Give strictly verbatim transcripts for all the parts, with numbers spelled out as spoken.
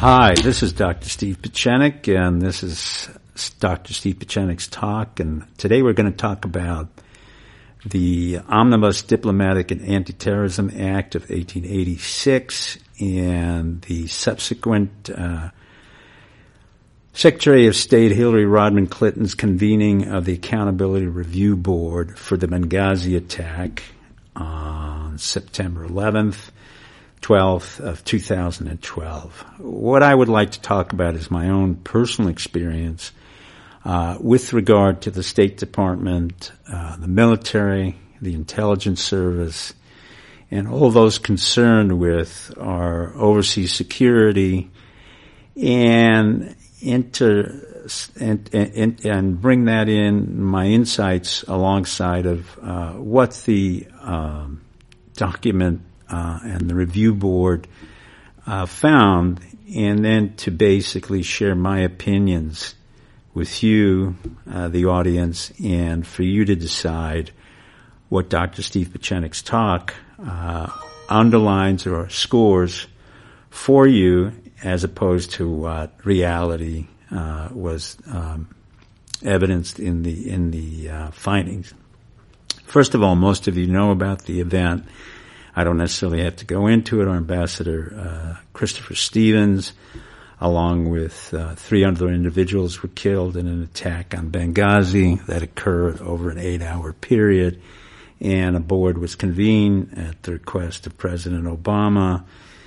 Hi, this is Doctor Steve Pieczenik, and this is Doctor Steve Pieczenik's talk, and today we're going to talk about the Omnibus Diplomatic and Anti-Terrorism Act of eighteen eighty-six and the subsequent uh, Secretary of State Hillary Rodham Clinton's convening of the Accountability Review Board for the Benghazi attack on September eleventh, twelfth of two thousand twelve. What I would like to talk about is my own personal experience uh, with regard to the State Department, uh, the military, the intelligence service, and all those concerned with our overseas security, and inter and, and, and bring that in my insights alongside of uh, what the um, document Uh, and the review board uh, found, and then to basically share my opinions with you, uh, the audience, and for you to decide what Doctor Steve Pieczenik's talk uh, underlines or scores for you, as opposed to what reality uh, was um, evidenced in the in the uh, findings. First of all, most of you know about the event. I don't necessarily have to go into it. Our Ambassador uh, Christopher Stevens, along with uh, three other individuals, were killed in an attack on Benghazi that occurred over an eight-hour period, and a board was convened at the request of President Obama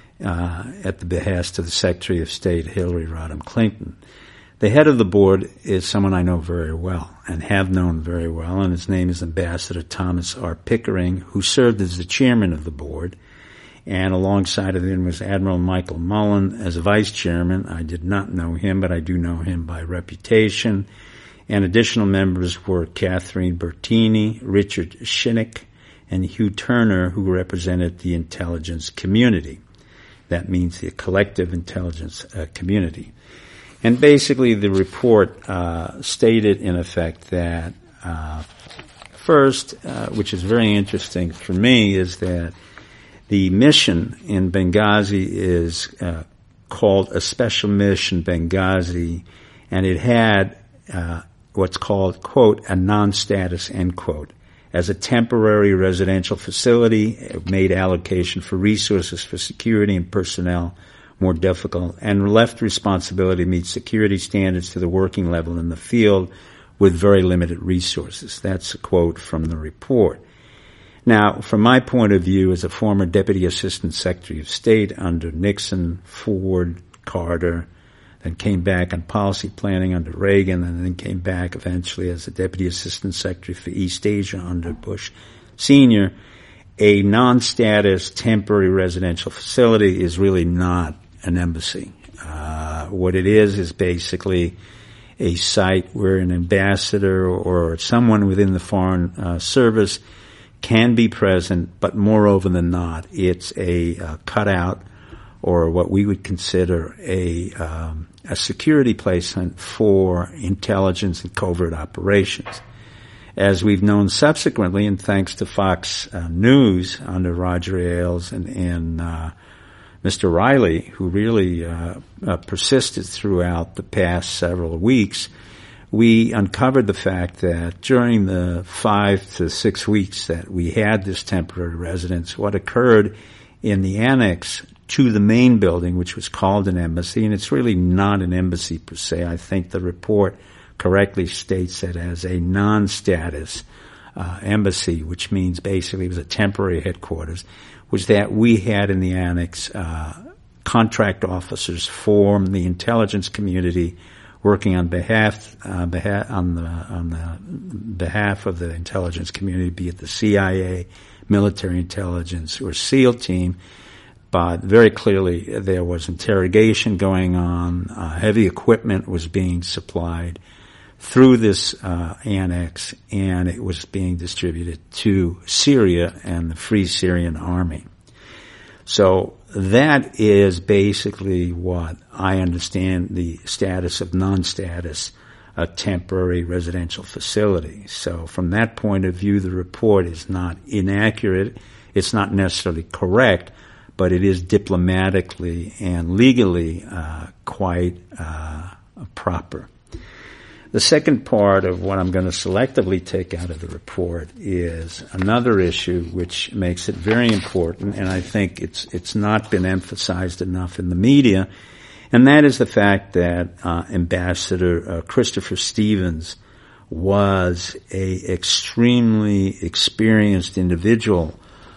uh, at the behest of the Secretary of State Hillary Rodham Clinton. The head of the board is someone I know very well and have known very well, and his name is Ambassador Thomas R. Pickering, who served as the chairman of the board. And alongside of him was Admiral Michael Mullen as vice chairman. I did not know him, but I do know him by reputation. And additional members were Catherine Bertini, Richard Shinnick, and Hugh Turner, who represented the intelligence community. That means the collective intelligence uh, community. And basically the report uh, stated, in effect, that uh, first, uh, which is very interesting for me, is that the mission in Benghazi is uh, called a Special Mission Benghazi, and it had uh, what's called, quote, a non-status, end quote, as a temporary residential facility. It made allocation for resources for security and personnel more difficult, and left responsibility to meet security standards to the working level in the field with very limited resources. That's a quote from the report. Now, from my point of view as a former Deputy Assistant Secretary of State under Nixon, Ford, Carter, then came back on policy planning under Reagan, and then came back eventually as a Deputy Assistant Secretary for East Asia under Bush Senior, a non-status temporary residential facility is really not an embassy. Uh, what it is is basically a site where an ambassador or someone within the foreign uh, service can be present, but moreover than not, it's a uh, cutout or what we would consider a um, a security placement for intelligence and covert operations. As we've known subsequently, and thanks to Fox uh, News under Roger Ailes and, and uh, Mister Riley, who really uh, uh, persisted throughout the past several weeks, we uncovered the fact that during the five to six weeks that we had this temporary residence, what occurred in the annex to the main building, which was called an embassy, and it's really not an embassy per se. I think the report correctly states it as a non-status uh, embassy, which means basically it was a temporary headquarters, was that we had in the annex uh, contract officers from the intelligence community working on behalf, uh, behalf on the on the behalf of the intelligence community, be it the C I A, military intelligence, or SEAL team. But very clearly there was interrogation going on. Uh, heavy equipment was being supplied through this uh, annex, and it was being distributed to Syria and the Free Syrian Army. So that is basically what I understand the status of non-status, a temporary residential facility. So from that point of view, the report is not inaccurate. It's not necessarily correct, but it is diplomatically and legally uh, quite uh, proper. The second part of what I'm going to selectively take out of the report is another issue which makes it very important, and I think it's it's not been emphasized enough in the media, and that is the fact that uh, Ambassador uh, Christopher Stevens was a extremely experienced individual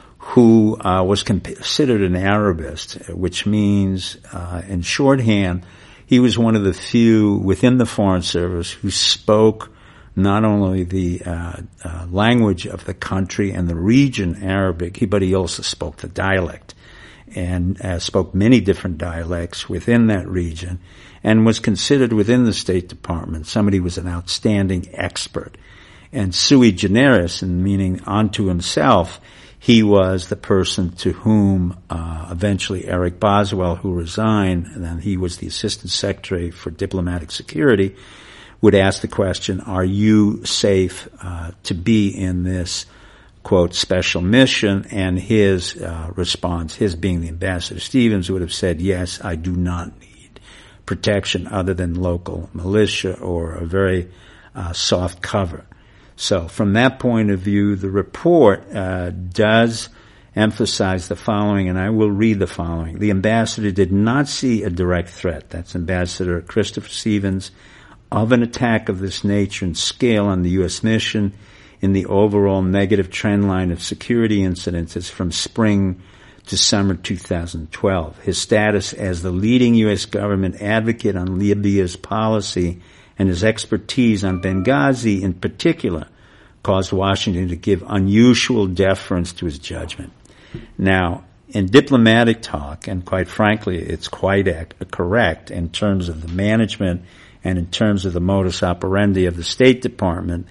who uh, was considered an Arabist, which means, uh, in shorthand, he was one of the few within the Foreign Service who spoke not only the uh, uh, language of the country and the region, Arabic, but he also spoke the dialect and uh, spoke many different dialects within that region and was considered within the State Department somebody who was an outstanding expert. And sui generis, and meaning unto himself, he was the person to whom uh, eventually Eric Boswell, who resigned, and then he was the Assistant Secretary for Diplomatic Security, would ask the question, are you safe uh, to be in this, quote, special mission? And his uh, response, his being the Ambassador Stevens, would have said, yes, I do not need protection other than local militia or a very uh, soft cover. So from that point of view, the report uh, does emphasize the following, and I will read the following. The ambassador did not see a direct threat, that's Ambassador Christopher Stevens, of an attack of this nature and scale on the U S mission in the overall negative trend line of security incidences from spring to summer two thousand twelve. His status as the leading U S government advocate on Libya's policy and his expertise on Benghazi in particular caused Washington to give unusual deference to his judgment. Now, in diplomatic talk, and quite frankly, it's quite ac- correct in terms of the management and in terms of the modus operandi of the State Department,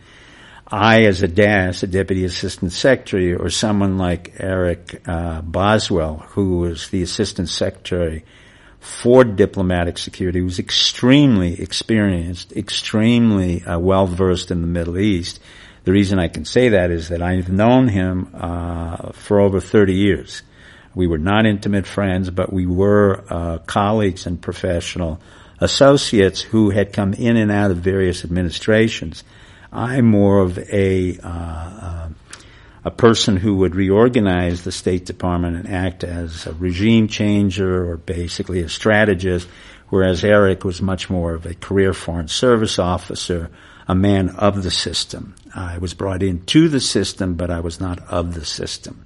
I, as a D A S, a Deputy Assistant Secretary, or someone like Eric uh, Boswell, who was the Assistant Secretary for Diplomatic Security, was extremely experienced, extremely uh, well-versed in the Middle East. The reason I can say that is that I've known him uh, for over thirty years. We were not intimate friends, but we were uh, colleagues and professional associates who had come in and out of various administrations. I'm more of a uh, uh, a person who would reorganize the State Department and act as a regime changer or basically a strategist, whereas Eric was much more of a career Foreign Service officer, a man of the system. I was brought into the system, but I was not of the system.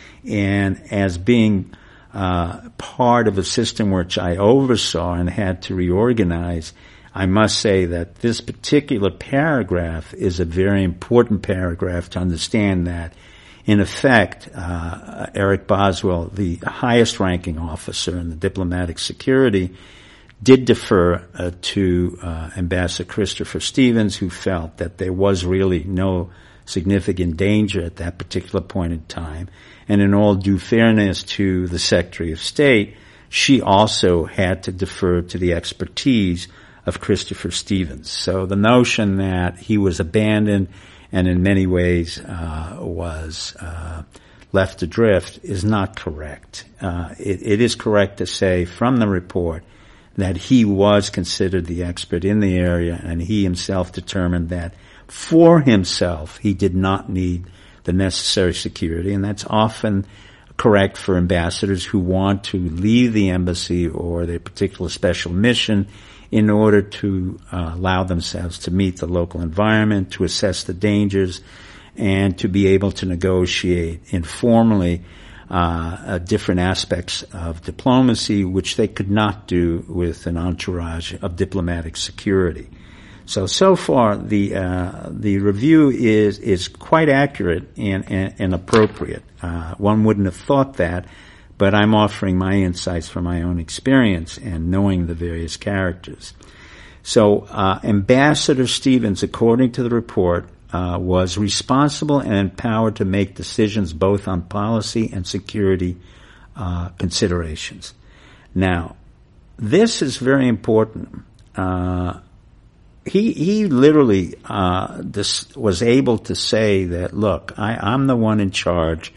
And as being uh, part of a system which I oversaw and had to reorganize, I must say that this particular paragraph is a very important paragraph to understand that, in effect, uh, Eric Boswell, the highest ranking officer in the diplomatic security, did defer uh, to uh, Ambassador Christopher Stevens, who felt that there was really no significant danger at that particular point in time. And in all due fairness to the Secretary of State, she also had to defer to the expertise of Christopher Stevens. So the notion that he was abandoned and in many ways uh, was uh, left adrift is not correct. Uh, it, it is correct to say from the report that he was considered the expert in the area, and he himself determined that for himself he did not need the necessary security, and that's often correct for ambassadors who want to leave the embassy or their particular special mission in order to uh, allow themselves to meet the local environment, to assess the dangers, and to be able to negotiate informally uh, uh, different aspects of diplomacy, which they could not do with an entourage of diplomatic security. So, so far, the uh, the review is is quite accurate and, and, and appropriate. Uh, one wouldn't have thought that, but I'm offering my insights from my own experience and knowing the various characters. So, uh, Ambassador Stevens, according to the report, uh, was responsible and empowered to make decisions both on policy and security uh, considerations. Now, this is very important. Uh, he he literally uh, this was able to say that, look, I, I'm the one in charge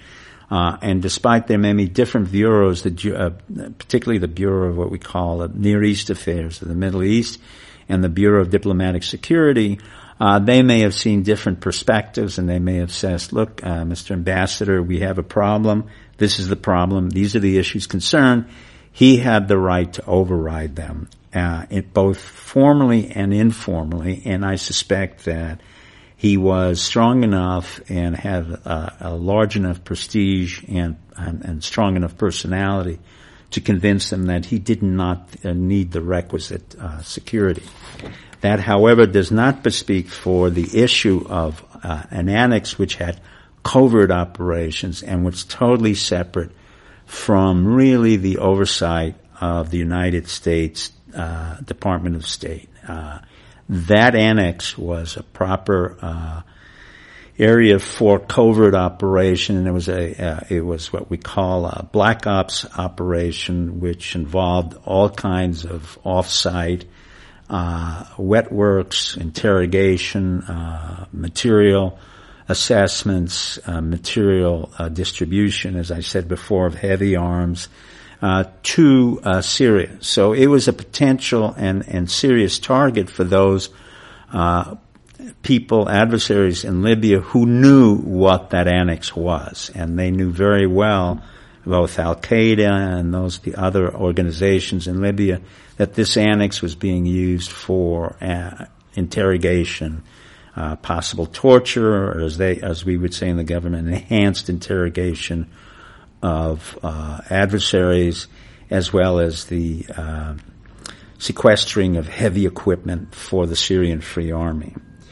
Uh, and despite there may be different bureaus, the, uh, particularly the Bureau of what we call the Near East Affairs of the Middle East and the Bureau of Diplomatic Security, uh, they may have seen different perspectives, and they may have said, look, uh, Mister Ambassador, we have a problem. This is the problem. These are the issues concerned. He had the right to override them, uh, it, both formally and informally, and I suspect that he was strong enough and had a, a large enough prestige and, and, and strong enough personality to convince them that he did not uh, need the requisite uh, security. That, however, does not bespeak for the issue of uh, an annex which had covert operations and was totally separate from really the oversight of the United States uh, Department of State. Uh, that annex was a proper uh, area for covert operation, and it was a uh, it was what we call a black ops operation, which involved all kinds of off-site uh, wet works, interrogation, uh, material assessments, uh, material uh, distribution, as I said before, of heavy arms uh, to uh, Syria. So it was a potential and, and serious target for those uh, people, adversaries in Libya who knew what that annex was, and they knew very well, both Al-Qaeda and those the other organizations in Libya, that this annex was being used for uh, interrogation, Uh, possible torture, or as they, as we would say in the government, enhanced interrogation of uh, adversaries, as well as the uh, sequestering of heavy equipment for the Syrian Free Army.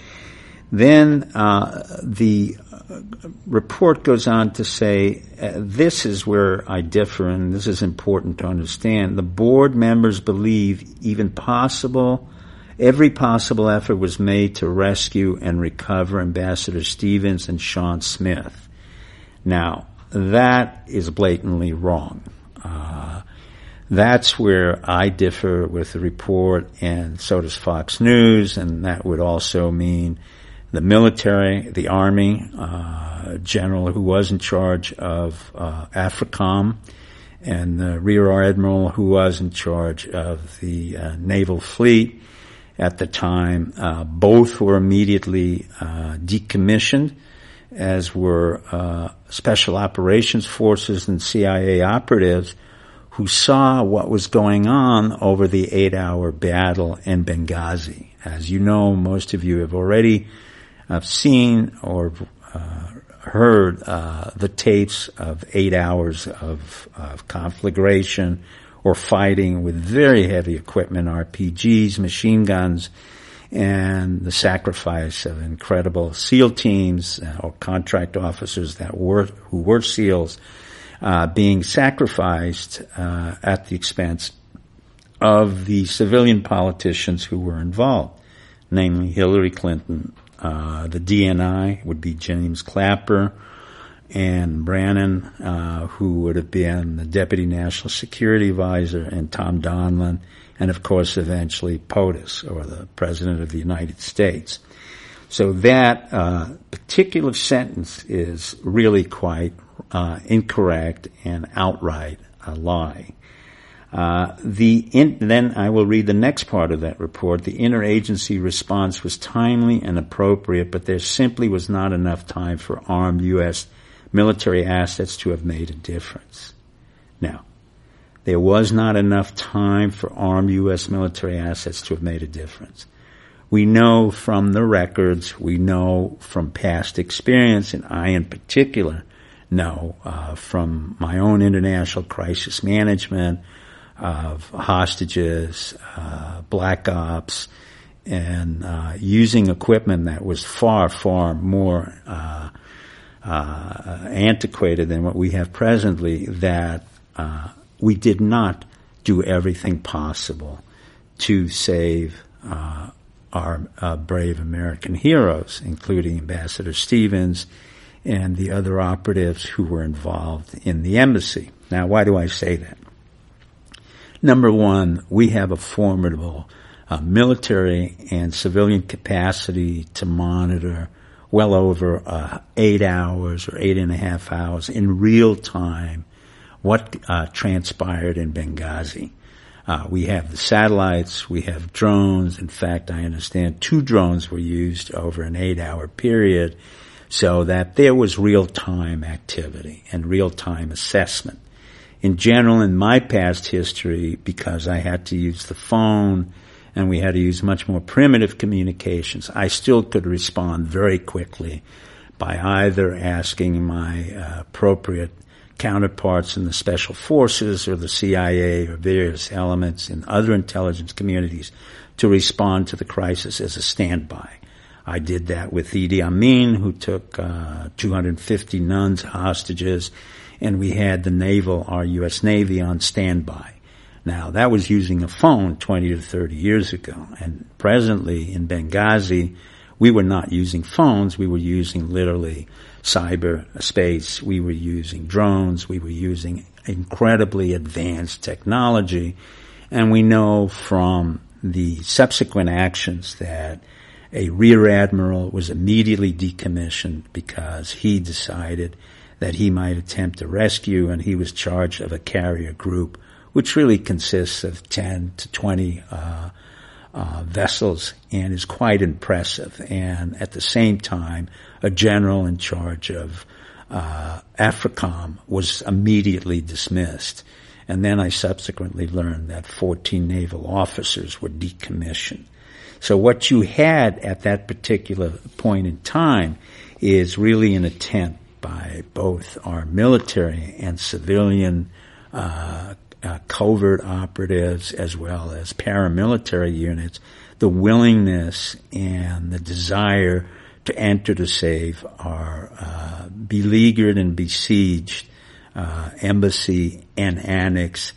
Then uh, the report goes on to say, uh, this is where I differ, and this is important to understand. The board members believe even possible Every possible effort was made to rescue and recover Ambassador Stevens and Sean Smith. Now, that is blatantly wrong. Uh, that's where I differ with the report, and so does Fox News, and that would also mean the military, the Army, uh, general who was in charge of uh, AFRICOM, and the Rear Admiral who was in charge of the uh, Naval Fleet at the time. Uh, both were immediately uh, decommissioned, as were uh, Special Operations Forces and C I A operatives who saw what was going on over the eight-hour battle in Benghazi. As you know, most of you have already uh, seen or uh, heard uh, the tapes of eight hours of, of conflagration or fighting with very heavy equipment, R P Gs, machine guns, and the sacrifice of incredible SEAL teams uh, or contract officers that were who were SEALs uh, being sacrificed uh, at the expense of the civilian politicians who were involved, namely Hillary Clinton. Uh, the D N I would be James Clapper and Brannon, uh, who would have been the Deputy National Security Advisor, and Tom Donilon, and of course eventually POTUS, or the President of the United States. So that uh, particular sentence is really quite uh, incorrect and outright a lie. Uh, the in, then I will read the next part of that report. The interagency response was timely and appropriate, but there simply was not enough time for armed U S military assets to have made a difference. Now, there was not enough time for armed U S military assets to have made a difference. We know from the records, we know from past experience, and I in particular know uh, from my own international crisis management of hostages, uh, black ops, and uh, using equipment that was far, far more uh, uh, antiquated than what we have presently, that uh, we did not do everything possible to save uh, our uh, brave American heroes, including Ambassador Stevens and the other operatives who were involved in the embassy. Now, why do I say that? Number one, we have a formidable uh, military and civilian capacity to monitor well over uh, eight hours or eight and a half hours in real time what uh, transpired in Benghazi. Uh, we have the satellites, we have drones. In fact, I understand two drones were used over an eight-hour period, so that there was real-time activity and real-time assessment. In general, in my past history, because I had to use the phone and we had to use much more primitive communications, I still could respond very quickly by either asking my uh, appropriate counterparts in the special forces or the C I A or various elements in other intelligence communities to respond to the crisis as a standby. I did that with Idi Amin, who took uh, two hundred fifty nuns hostages, and we had the naval, our U S Navy, on standby. Now, that was using a phone twenty to thirty years ago, and presently in Benghazi, we were not using phones, we were using literally cyberspace, we were using drones, we were using incredibly advanced technology, and we know from the subsequent actions that a rear admiral was immediately decommissioned because he decided that he might attempt a rescue, and he was charged of a carrier group, which really consists of ten to twenty uh, uh vessels and is quite impressive. And at the same time, a general in charge of uh AFRICOM was immediately dismissed. And then I subsequently learned that fourteen naval officers were decommissioned. So what you had at that particular point in time is really an attempt by both our military and civilian uh, uh covert operatives as well as paramilitary units, the willingness and the desire to enter to save our uh, beleaguered and besieged uh, embassy and annex,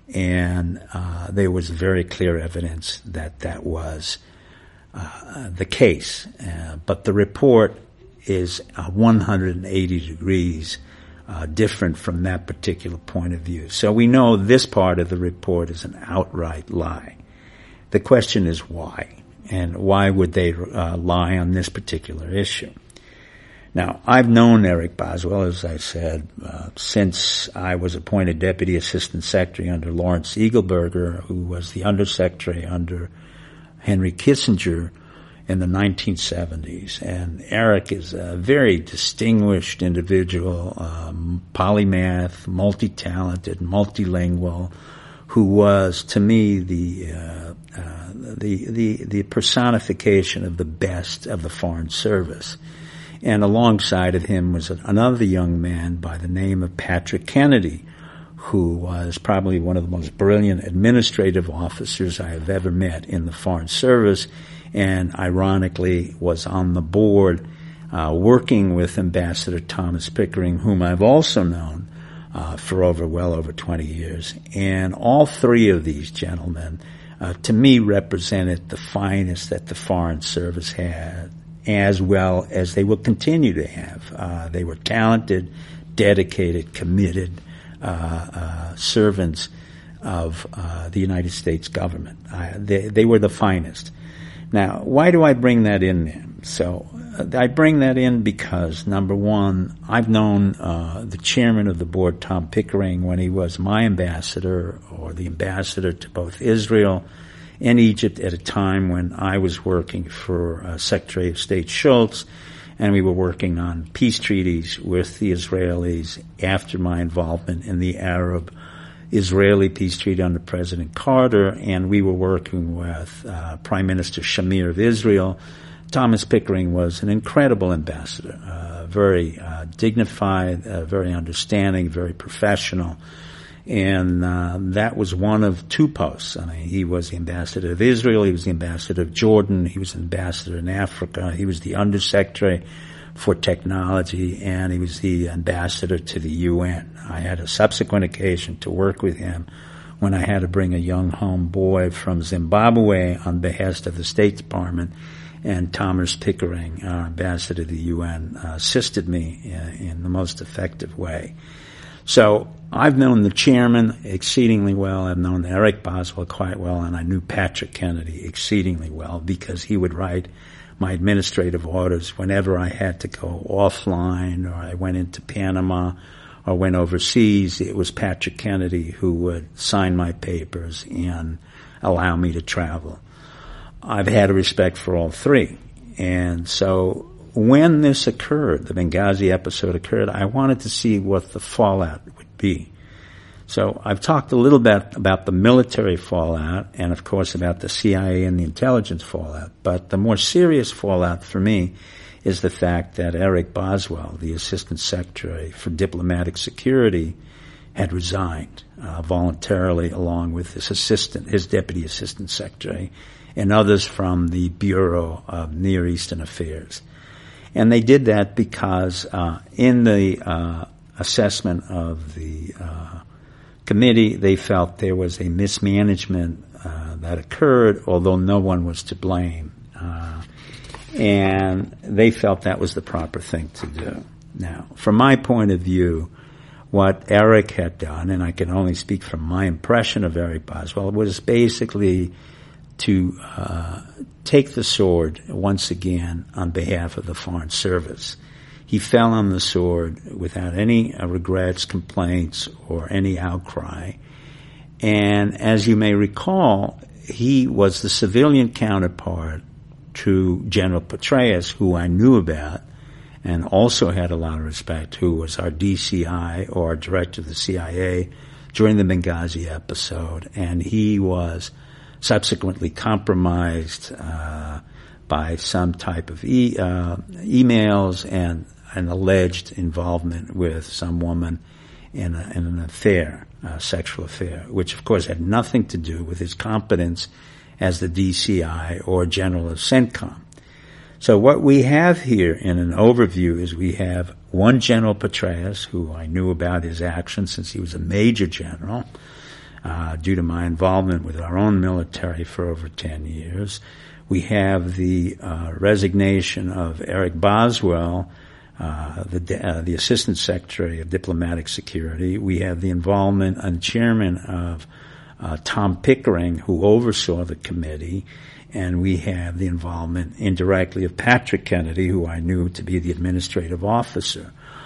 and uh, there was very clear evidence that that was uh, the case. Uh, but the report is uh, one hundred eighty degrees uh, different from that particular point of view. So we know this part of the report is an outright lie. The question is why? And why would they uh, lie on this particular issue? Now, I've known Eric Boswell, as I said, uh, since I was appointed Deputy Assistant Secretary under Lawrence Eagleburger, who was the Undersecretary under Henry Kissinger in the nineteen seventies. And Eric is a very distinguished individual, um, polymath, multi-talented, multilingual, who was, to me, the uh, uh, the the the personification of the best of the Foreign Service. And alongside of him was another young man by the name of Patrick Kennedy, who was probably one of the most brilliant administrative officers I have ever met in the Foreign Service, and ironically was on the board uh, working with Ambassador Thomas Pickering, whom I've also known Uh, for over, well over twenty years. And all three of these gentlemen, uh, to me, represented the finest that the Foreign Service had, as well as they will continue to have. Uh, they were talented, dedicated, committed, uh, uh, servants of, uh, the United States government. Uh, they, they were the finest. Now, why do I bring that in there? So, I bring that in because, number one, I've known uh, the chairman of the board, Tom Pickering, when he was my ambassador or the ambassador to both Israel and Egypt at a time when I was working for uh, Secretary of State Schultz, and we were working on peace treaties with the Israelis after my involvement in the Arab-Israeli peace treaty under President Carter, and we were working with uh, Prime Minister Shamir of Israel. Thomas Pickering was an incredible ambassador, uh, very uh, dignified, uh, very understanding, very professional. And uh, that was one of two posts. I mean, he was the ambassador of Israel, he was the ambassador of Jordan, he was an ambassador in Africa, he was the undersecretary for technology, and he was the ambassador to the U N. I had a subsequent occasion to work with him when I had to bring a young home boy from Zimbabwe on behest of the State Department, and Thomas Pickering, our ambassador to the U N, uh, assisted me in, in the most effective way. So I've known the chairman exceedingly well. I've known Eric Boswell quite well, and I knew Patrick Kennedy exceedingly well because he would write my administrative orders whenever I had to go offline or I went into Panama or went overseas. It was Patrick Kennedy who would sign my papers and allow me to travel. I've had a respect for all three. And so when this occurred, the Benghazi episode occurred, I wanted to see what the fallout would be. So I've talked a little bit about the military fallout and, of course, about the C I A and the intelligence fallout. But the more serious fallout for me is the fact that Eric Boswell, the Assistant Secretary for Diplomatic Security, had resigned uh, voluntarily along with his assistant, his Deputy Assistant Secretary, and others from the Bureau of Near Eastern Affairs. And they did that because uh, in the uh, assessment of the uh, committee, they felt there was a mismanagement uh, that occurred, although no one was to blame. Uh, and they felt that was the proper thing to do. Now, from my point of view, what Eric had done, and I can only speak from my impression of Eric Boswell, was basically to uh, take the sword once again on behalf of the Foreign Service. He fell on the sword without any uh, regrets, complaints, or any outcry. And as you may recall, he was the civilian counterpart to General Petraeus, who I knew about and also had a lot of respect, who was our D C I, or our director of the C I A, during the Benghazi episode. And he was subsequently compromised uh, by some type of e- uh, emails and an alleged involvement with some woman in, a, in an affair, a sexual affair, which of course had nothing to do with his competence as the D C I or general of CENTCOM. So what we have here in an overview is we have one General Petraeus, who I knew about his actions since he was a major general, uh, due to my involvement with our own military for over ten years. We have the uh, resignation of Eric Boswell, Uh, the, uh, the Assistant Secretary of Diplomatic Security. We have the involvement and chairman of uh, Tom Pickering, who oversaw the committee, and we have the involvement indirectly of Patrick Kennedy, who I knew to be the administrative officer,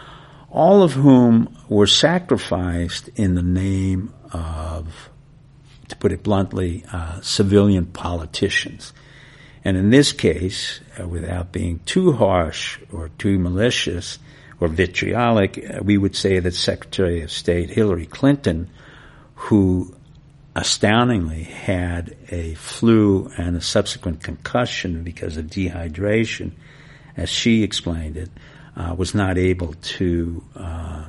all of whom were sacrificed in the name of, to put it bluntly, uh, civilian politicians. And in this case, uh, without being too harsh or too malicious or vitriolic, uh, we would say that Secretary of State Hillary Clinton, who astoundingly had a flu and a subsequent concussion because of dehydration, as she explained it, uh, was not able to uh,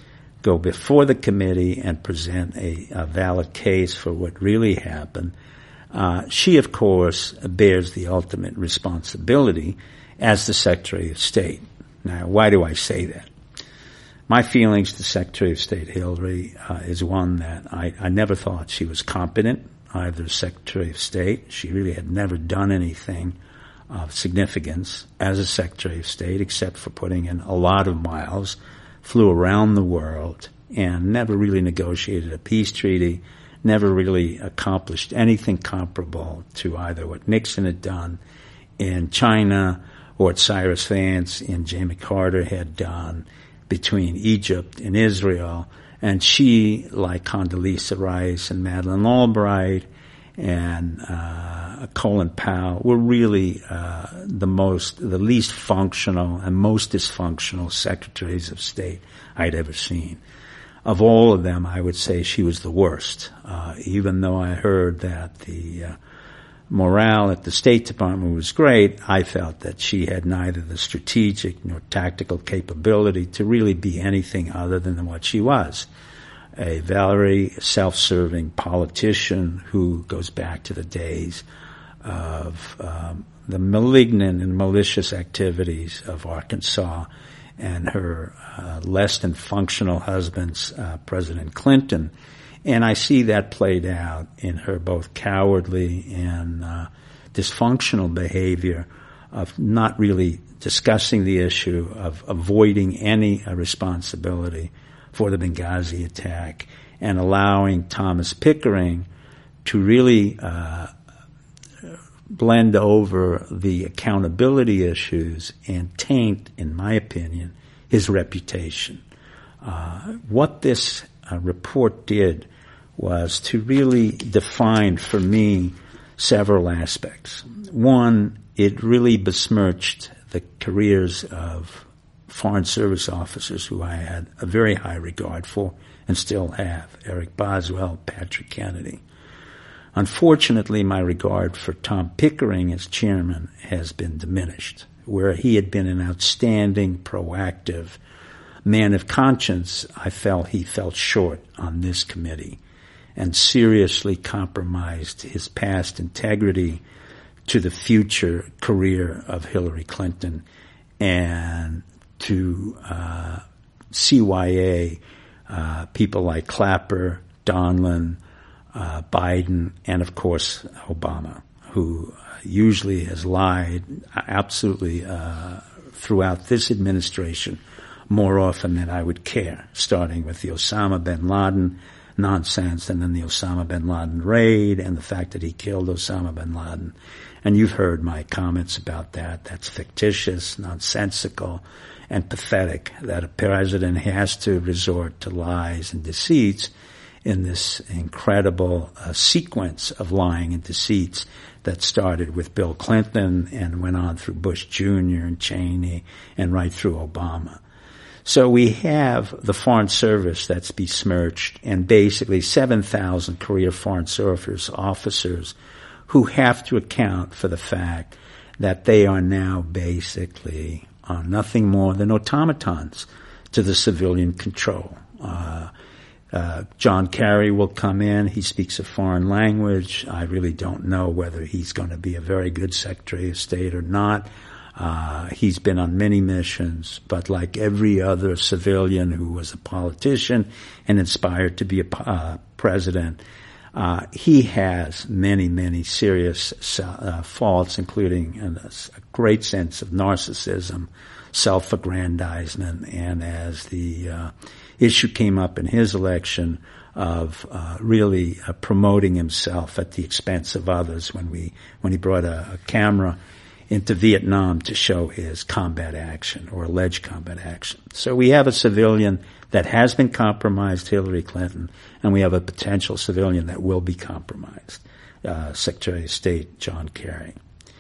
go before the committee and present a, a valid case for what really happened. Uh, she, of course, bears the ultimate responsibility as the Secretary of State. Now, why do I say that? My feelings to Secretary of State Hillary uh, is one that I, I never thought she was competent, either as Secretary of State. She really had never done anything of significance as a Secretary of State except for putting in a lot of miles, flew around the world, and never really negotiated a peace treaty, never really accomplished anything comparable to either what Nixon had done in China or what Cyrus Vance and Jimmy Carter had done between Egypt and Israel. And she, like Condoleezza Rice and Madeleine Albright and uh, Colin Powell, were really uh, the most, the least functional and most dysfunctional secretaries of state I'd ever seen. Of all of them, I would say she was the worst, uh, even though I heard that the uh, morale at the State Department was great. I felt that she had neither the strategic nor tactical capability to really be anything other than what she was, a very self-serving politician who goes back to the days of um, the malignant and malicious activities of Arkansas and her uh, less than functional husband's uh, President Clinton. And I see that played out in her both cowardly and uh, dysfunctional behavior of not really discussing the issue, of avoiding any uh, responsibility for the Benghazi attack, and allowing Thomas Pickering to really uh, blend over the accountability issues and taint, in my opinion, his reputation. Uh, what this uh, report did was to really define for me several aspects. One, it really besmirched the careers of Foreign Service officers who I had a very high regard for and still have, Eric Boswell, Patrick Kennedy. Unfortunately, my regard for Tom Pickering as chairman has been diminished. Where he had been an outstanding, proactive man of conscience, I felt he fell short on this committee and seriously compromised his past integrity to the future career of Hillary Clinton and to uh, C Y A, uh, people like Clapper, Donlin, uh, Biden, and of course Obama, who usually has lied absolutely uh, throughout this administration more often than I would care, starting with the Osama bin Laden nonsense and then the Osama bin Laden raid and the fact that he killed Osama bin Laden. And you've heard my comments about that. That's fictitious, nonsensical, and pathetic that a president has to resort to lies and deceits in this incredible uh, sequence of lying and deceits that started with Bill Clinton and went on through Bush Junior and Cheney and right through Obama. So we have the Foreign Service that's besmirched and basically seven thousand career Foreign Service officers who have to account for the fact that they are now basically uh, nothing more than automatons to the civilian control. Uh, uh, John Kerry will come in. He speaks a foreign language. I really don't know whether he's going to be a very good Secretary of State or not. Uh, he's been on many missions, but like every other civilian who was a politician and inspired to be a uh, president, uh, he has many, many serious uh, faults, including a, a great sense of narcissism, self-aggrandizement, and as the uh, issue came up in his election of uh, really uh, promoting himself at the expense of others when we when he brought a, a camera into Vietnam to show his combat action or alleged combat action. So we have a civilian that has been compromised, Hillary Clinton, and we have a potential civilian that will be compromised, uh, Secretary of State John Kerry.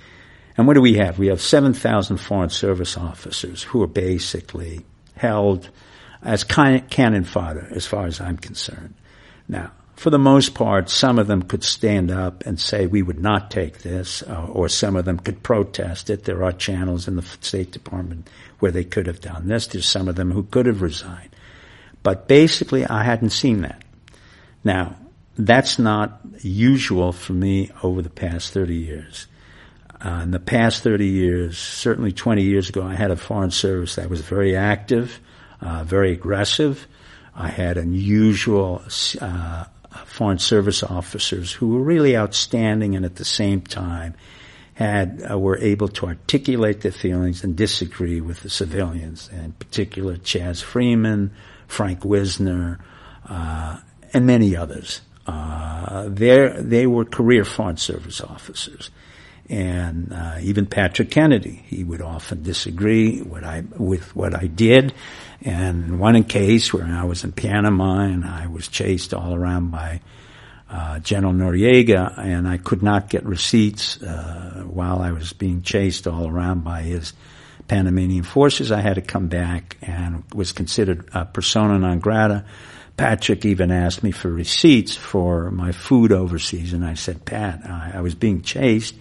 And what do we have? We have seven thousand Foreign Service officers who are basically held as cannon fodder as far as I'm concerned. Now, for the most part, some of them could stand up and say we would not take this, uh, or some of them could protest it. There are channels in the State Department where they could have done this. There's some of them who could have resigned. But basically, I hadn't seen that. Now, that's not usual for me over the past thirty years. Uh, in the past thirty years, certainly twenty years ago, I had a Foreign Service that was very active, uh, very aggressive. I had unusual uh Foreign Service officers who were really outstanding and at the same time had uh, were able to articulate their feelings and disagree with the civilians, in particular Chaz Freeman, Frank Wisner, uh, and many others. Uh, they were career Foreign Service officers. And uh, even Patrick Kennedy, he would often disagree what I, with what I did. And in one case where I was in Panama and I was chased all around by uh, General Noriega, and I could not get receipts uh, while I was being chased all around by his Panamanian forces, I had to come back and was considered a persona non grata. Patrick even asked me for receipts for my food overseas, and I said, Pat, I, I was being chased,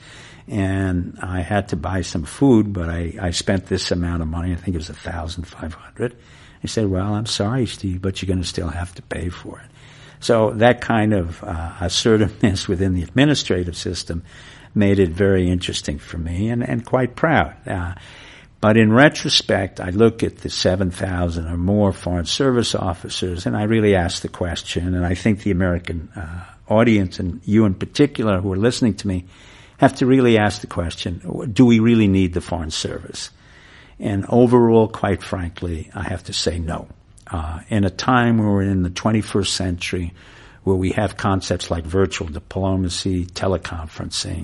and I had to buy some food, but I, I spent this amount of money. I think it was a thousand five hundred. He said, well, I'm sorry, Steve, but you're going to still have to pay for it. So that kind of uh, assertiveness within the administrative system made it very interesting for me and, and quite proud. Uh, but in retrospect, I look at the seven thousand or more Foreign Service officers, and I really ask the question, and I think the American uh, audience, and you in particular who are listening to me, have to really ask the question, do we really need the Foreign Service? And overall, quite frankly, I have to say no. Uh, in a time where we're in the twenty-first century, where we have concepts like virtual diplomacy, teleconferencing,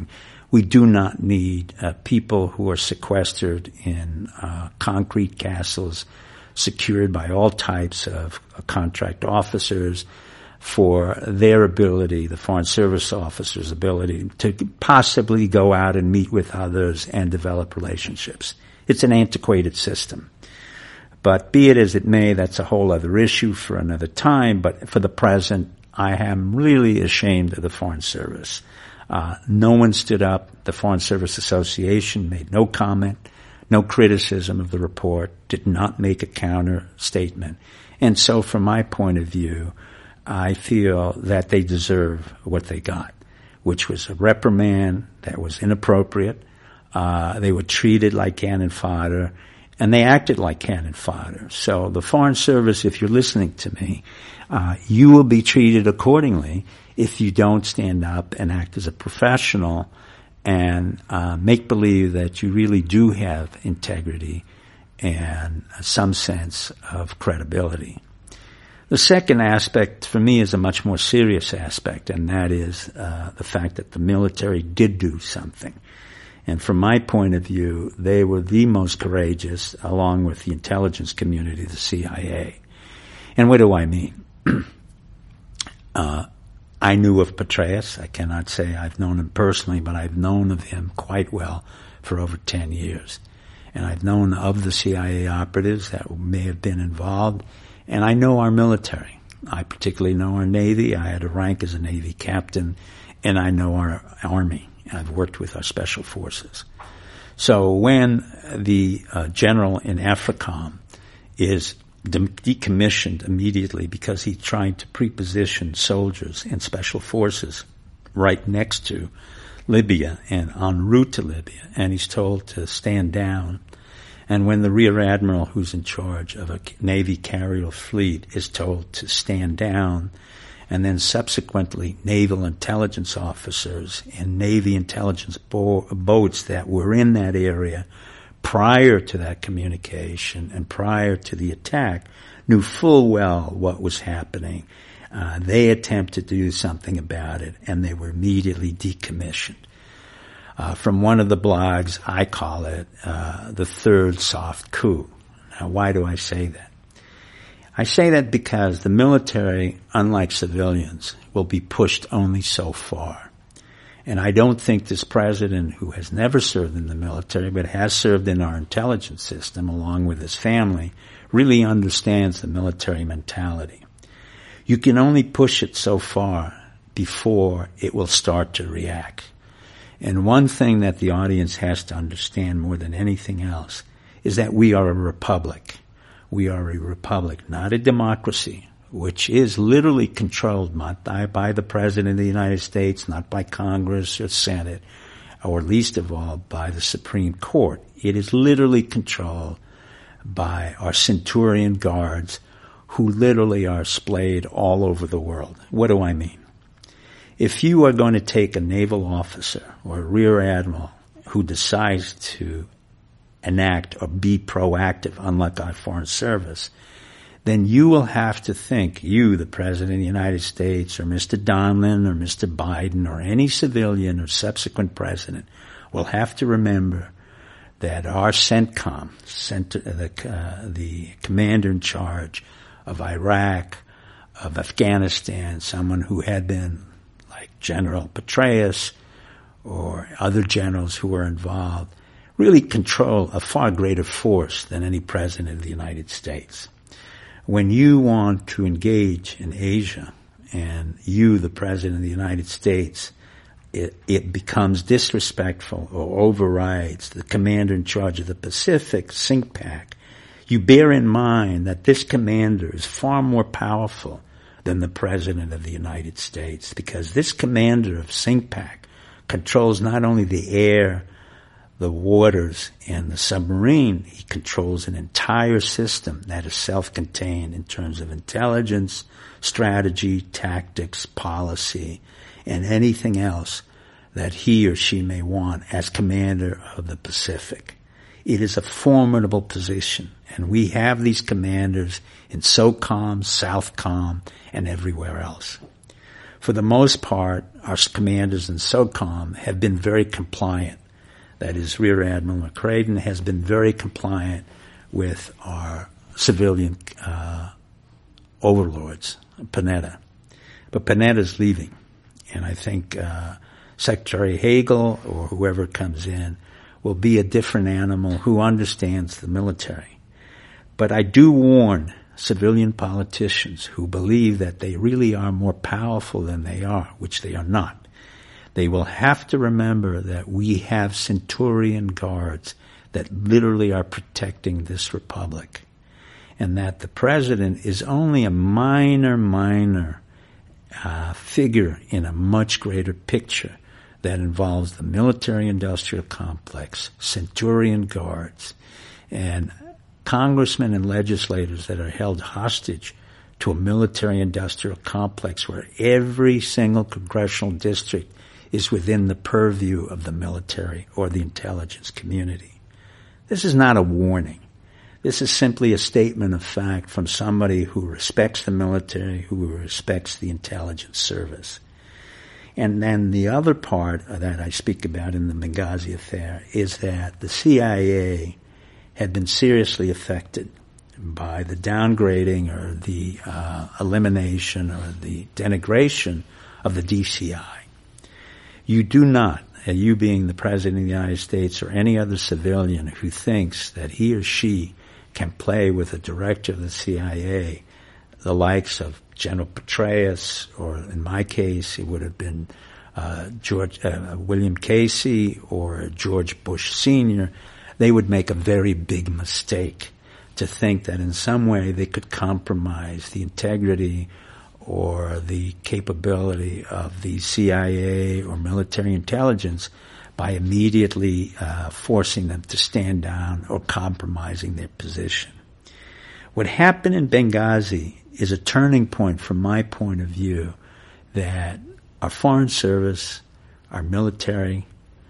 We do not need uh, people who are sequestered in uh, concrete castles secured by all types of uh, contract officers for their ability, the Foreign Service officers' ability, to possibly go out and meet with others and develop relationships. It's an antiquated system. But be it as it may, that's a whole other issue for another time. But for the present, I am really ashamed of the Foreign Service. Uh, no one stood up. The Foreign Service Association made no comment, no criticism of the report, did not make a counter statement. And so from my point of view, I feel that they deserve what they got, which was a reprimand that was inappropriate. Uh, they were treated like cannon fodder, and they acted like cannon fodder. So the Foreign Service, if you're listening to me, uh, you will be treated accordingly if you don't stand up and act as a professional and uh, make believe that you really do have integrity and some sense of credibility. The second aspect for me is a much more serious aspect, and that is uh, the fact that the military did do something. And from my point of view, they were the most courageous, along with the intelligence community, the C I A. And what do I mean? uh, I knew of Petraeus. I cannot say I've known him personally, but I've known of him quite well for over ten years. And I've known of the C I A operatives that may have been involved. And I know our military. I particularly know our Navy. I had a rank as a Navy captain. And I know our Army. I've worked with our special forces. So when the uh, general in AFRICOM is de- decommissioned immediately because he's trying to preposition soldiers and special forces right next to Libya and en route to Libya, and he's told to stand down, and when the Rear Admiral who's in charge of a Navy carrier fleet is told to stand down, and then subsequently naval intelligence officers and Navy intelligence bo- boats that were in that area prior to that communication and prior to the attack knew full well what was happening. Uh, they attempted to do something about it, and they were immediately decommissioned. Uh, from one of the blogs, I call it uh, the third soft coup. Now, why do I say that? I say that because the military, unlike civilians, will be pushed only so far. And I don't think this president, who has never served in the military but has served in our intelligence system along with his family, really understands the military mentality. You can only push it so far before it will start to react. And one thing that the audience has to understand more than anything else is that we are a republic. We are a republic, not a democracy, which is literally controlled not by the President of the United States, not by Congress or Senate, or least of all by the Supreme Court. It is literally controlled by our Centurion guards, who literally are splayed all over the world. What do I mean? If you are going to take a naval officer or a rear admiral who decides to enact or be proactive, unlike our Foreign Service, then you will have to think, you, the President of the United States, or Mister Donlin, or Mister Biden, or any civilian or subsequent president, will have to remember that our CENTCOM, center, the, uh, the commander in charge of Iraq, of Afghanistan, someone who had been like General Petraeus or other generals who were involved, really control a far greater force than any president of the United States. When you want to engage in Asia, and you, the President of the United States, it, it becomes disrespectful or overrides the commander in charge of the Pacific, CINCPAC, you bear in mind that this commander is far more powerful than the President of the United States, because this commander of CINCPAC controls not only the air, the waters, and the submarine. He controls an entire system that is self-contained in terms of intelligence, strategy, tactics, policy, and anything else that he or she may want as commander of the Pacific. It is a formidable position, and we have these commanders in SOCOM, SOUTHCOM, and everywhere else. For the most part, our commanders in SOCOM have been very compliant. That is, Rear Admiral McCraden has been very compliant with our civilian uh, overlords, Panetta. But Panetta's leaving, and I think uh, Secretary Hagel or whoever comes in will be a different animal who understands the military. But I do warn civilian politicians who believe that they really are more powerful than they are, which they are not. They will have to remember that we have Centurion guards that literally are protecting this republic, and that the president is only a minor, minor uh, figure in a much greater picture that involves the military-industrial complex, Centurion guards, and congressmen and legislators that are held hostage to a military-industrial complex where every single congressional district is within the purview of the military or the intelligence community. This is not a warning. This is simply a statement of fact from somebody who respects the military, who respects the intelligence service. And then the other part that I speak about in the Benghazi affair is that the C I A had been seriously affected by the downgrading or the uh, elimination or the denigration of the D C I. You do not, you being the President of the United States or any other civilian who thinks that he or she can play with a director of the C I A, the likes of General Petraeus, or in my case, it would have been uh, George uh, William Casey or George Bush Senior, they would make a very big mistake to think that in some way they could compromise the integrity or the capability of the C I A or military intelligence by immediately uh, forcing them to stand down or compromising their position. What happened in Benghazi is a turning point from my point of view that our foreign service, our military,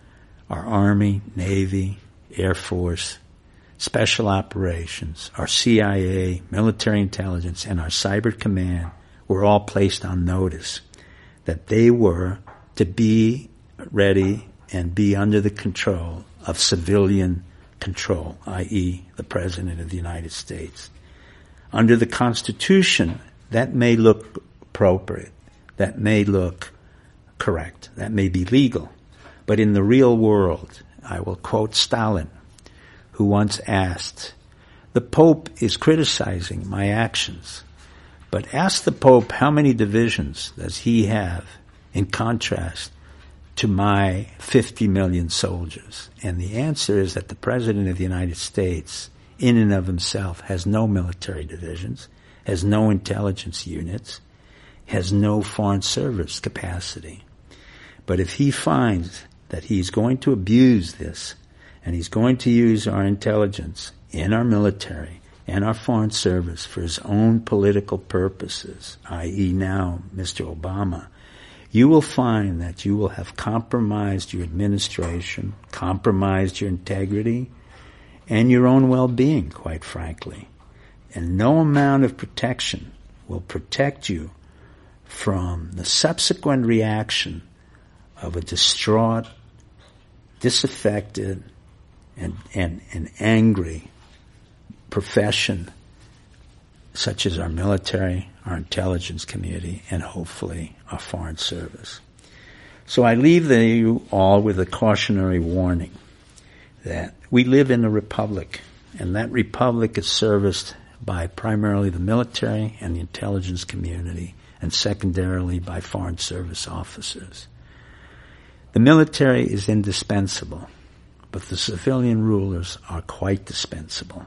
our Army, Navy, Air Force, Special Operations, our C I A, military intelligence, and our cyber command were all placed on notice that they were to be ready and be under the control of civilian control, that is the President of the United States. Under the Constitution, that may look appropriate, that may look correct, that may be legal. But in the real world, I will quote Stalin, who once asked, "The Pope is criticizing my actions, but ask the Pope how many divisions does he have in contrast to my fifty million soldiers?" And the answer is that the President of the United States, in and of himself, has no military divisions, has no intelligence units, has no foreign service capacity. But if he finds that he's going to abuse this, and he's going to use our intelligence and our military and our foreign service for his own political purposes, that is now Mister Obama, you will find that you will have compromised your administration, compromised your integrity, and your own well-being, quite frankly. And no amount of protection will protect you from the subsequent reaction of a distraught, disaffected, and, and, and angry profession such as our military, our intelligence community, and hopefully our foreign service. So I leave you all with a cautionary warning that we live in a republic, and that republic is serviced by primarily the military and the intelligence community, and secondarily by foreign service officers. The military is indispensable, but the civilian rulers are quite dispensable.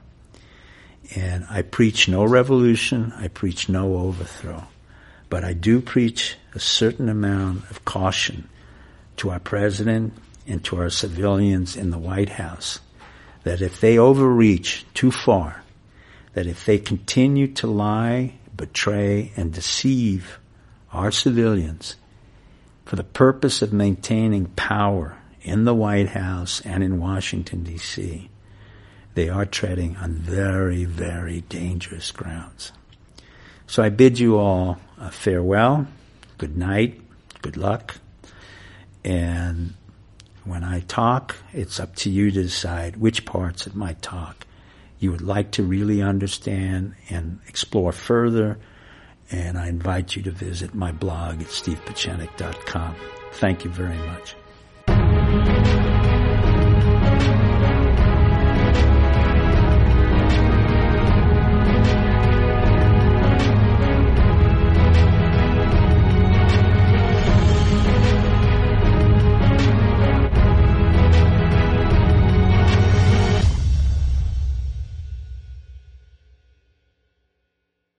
And I preach no revolution, I preach no overthrow, but I do preach a certain amount of caution to our president and to our civilians in the White House, that if they overreach too far, that if they continue to lie, betray, and deceive our civilians for the purpose of maintaining power in the White House and in Washington, D C, they are treading on very, very dangerous grounds. So I bid you all a farewell. good night, good luck. And when I talk, it's up to you to decide which parts of my talk you would like to really understand and explore further. And I invite you to visit my blog at steve pieczenik dot com. Thank you very much.